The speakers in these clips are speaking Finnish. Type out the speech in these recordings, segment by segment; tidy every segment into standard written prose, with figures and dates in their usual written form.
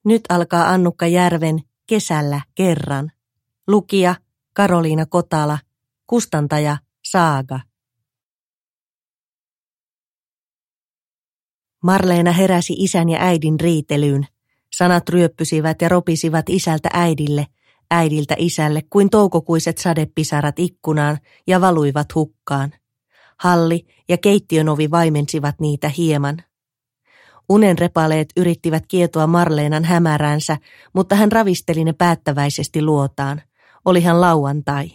Nyt alkaa Annukka Järven Kesällä kerran. Lukija Karoliina Kotala, kustantaja Saaga. Marleena heräsi isän ja äidin riitelyyn. Sanat ryöppysivät ja ropisivat isältä äidille, äidiltä isälle kuin toukokuiset sadepisarat ikkunaan ja valuivat hukkaan. Halli ja keittiön ovi vaimensivat niitä hieman. Unenrepaleet yrittivät kietoa Marleenan hämäränsä, mutta hän ravisteli ne päättäväisesti luotaan. Olihan lauantai.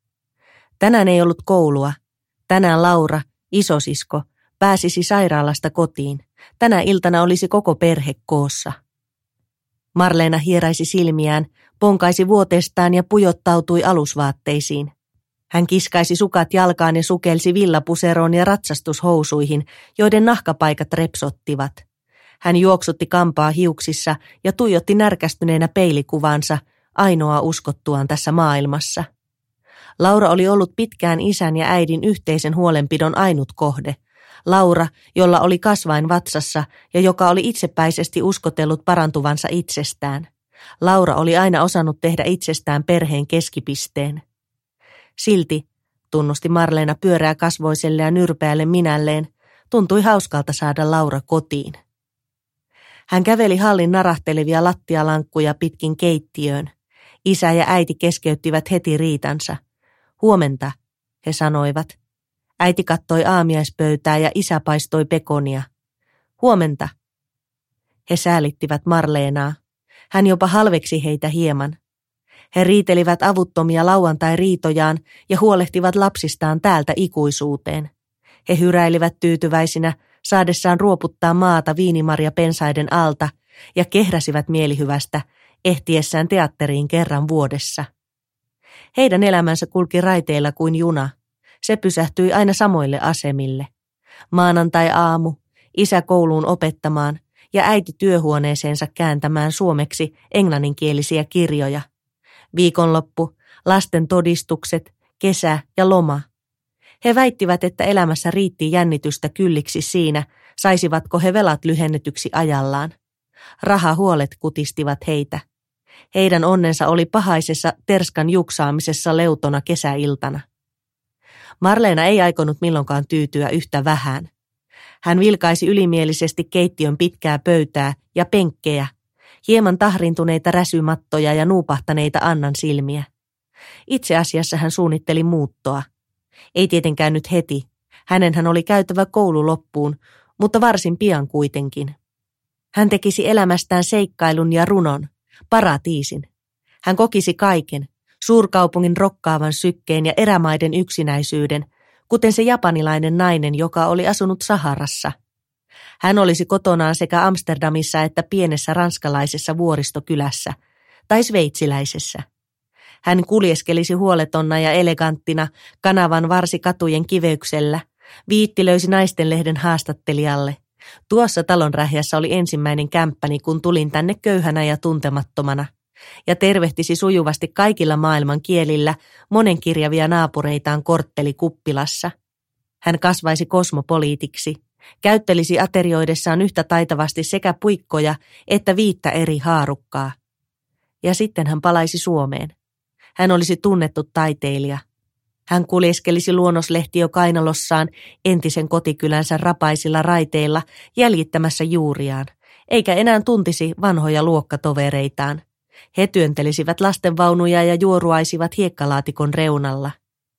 Tänään ei ollut koulua. Tänään Laura, isosisko, pääsisi sairaalasta kotiin. Tänä iltana olisi koko perhe koossa. Marleena hieraisi silmiään, ponkaisi vuotestaan ja pujottautui alusvaatteisiin. Hän kiskaisi sukat jalkaan ja sukelsi villapuseroon ja ratsastushousuihin, joiden nahkapaikat repsottivat. Hän juoksutti kampaa hiuksissa ja tuijotti närkästyneenä peilikuvansa, ainoa uskottuaan tässä maailmassa. Laura oli ollut pitkään isän ja äidin yhteisen huolenpidon ainut kohde. Laura, jolla oli kasvain vatsassa ja joka oli itsepäisesti uskotellut parantuvansa itsestään. Laura oli aina osannut tehdä itsestään perheen keskipisteen. Silti, tunnusti Marleena pyöreä kasvoiselle ja nyrpeälle minälleen, tuntui hauskalta saada Laura kotiin. Hän käveli hallin narahtelevia lattialankkuja pitkin keittiöön. Isä ja äiti keskeyttivät heti riitansa. Huomenta, he sanoivat. Äiti kattoi aamiaispöytää ja isä paistoi pekonia. Huomenta. He säälittivät Marleenaa. Hän jopa halveksi heitä hieman. He riitelivät avuttomia lauantai-riitojaan ja huolehtivat lapsistaan täältä ikuisuuteen. He hyräilivät tyytyväisinä, saadessaan ruoputtaa maata viinimarjapensaiden alta ja kehräsivät mielihyvästä, ehtiessään teatteriin kerran vuodessa. Heidän elämänsä kulki raiteilla kuin juna. Se pysähtyi aina samoille asemille. Maanantai-aamu, isä kouluun opettamaan ja äiti työhuoneeseensa kääntämään suomeksi englanninkielisiä kirjoja. Viikonloppu, lasten todistukset, kesä ja loma. He väittivät, että elämässä riitti jännitystä kylliksi siinä, saisivatko he velat lyhennetyksi ajallaan. Rahahuolet kutistivat heitä. Heidän onnensa oli pahaisessa terskan juksaamisessa leutona kesäiltana. Marleena ei aikonut milloinkaan tyytyä yhtä vähän. Hän vilkaisi ylimielisesti keittiön pitkää pöytää ja penkkejä, hieman tahrintuneita räsymattoja ja nuupahtaneita Annan silmiä. Itse asiassa hän suunnitteli muuttoa. Ei tietenkään nyt heti. Hänenhän oli käytävä koulu loppuun, mutta varsin pian kuitenkin. Hän tekisi elämästään seikkailun ja runon, paratiisin. Hän kokisi kaiken, suurkaupungin rokkaavan sykkeen ja erämaiden yksinäisyyden, kuten se japanilainen nainen, joka oli asunut Saharassa. Hän olisi kotonaan sekä Amsterdamissa että pienessä ranskalaisessa vuoristokylässä, tai sveitsiläisessä. Hän kuljeskelisi huoletonna ja eleganttina kanavan varsikatujen kiveyksellä, viittilöisi naistenlehden haastattelijalle. Tuossa talonrähjässä oli ensimmäinen kämppäni, kun tulin tänne köyhänä ja tuntemattomana, ja tervehtisi sujuvasti kaikilla maailman kielillä monenkirjavia naapureitaan korttelikuppilassa. Hän kasvaisi kosmopoliitiksi, käyttelisi aterioidessaan yhtä taitavasti sekä puikkoja että 5 eri haarukkaa. Ja sitten hän palaisi Suomeen. Hän olisi tunnettu taiteilija. Hän kuljeskelisi luonnoslehtiö kainalossaan entisen kotikylänsä rapaisilla raiteilla jäljittämässä juuriaan, eikä enää tuntisi vanhoja luokkatovereitaan. He työntelisivät lastenvaunuja ja juoruaisivat hiekkalaatikon reunalla.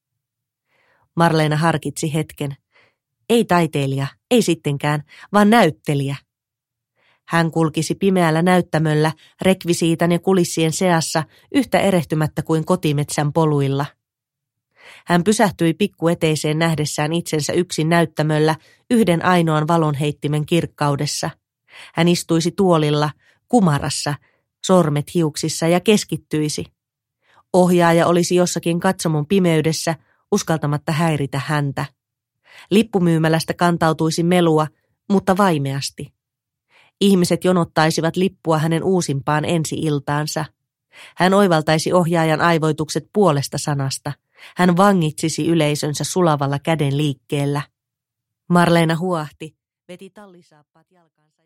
Marleena harkitsi hetken. Ei taiteilija, ei sittenkään, vaan näyttelijä. Hän kulkisi pimeällä näyttämöllä rekvisiitan ja kulissien seassa yhtä erehtymättä kuin kotimetsän poluilla. Hän pysähtyi pikkueteiseen nähdessään itsensä yksin näyttämöllä yhden ainoan valonheittimen kirkkaudessa. Hän istuisi tuolilla, kumarassa, sormet hiuksissa ja keskittyisi. Ohjaaja olisi jossakin katsomon pimeydessä, uskaltamatta häiritä häntä. Lippumyymälästä kantautuisi melua, mutta vaimeasti. Ihmiset jonottaisivat lippua hänen uusimpaan ensi-iltaansa. Hän oivaltaisi ohjaajan aivoitukset puolesta sanasta. Hän vangitsisi yleisönsä sulavalla käden liikkeellä. Marleena huahti, veti tallisaappaat jalkaansa.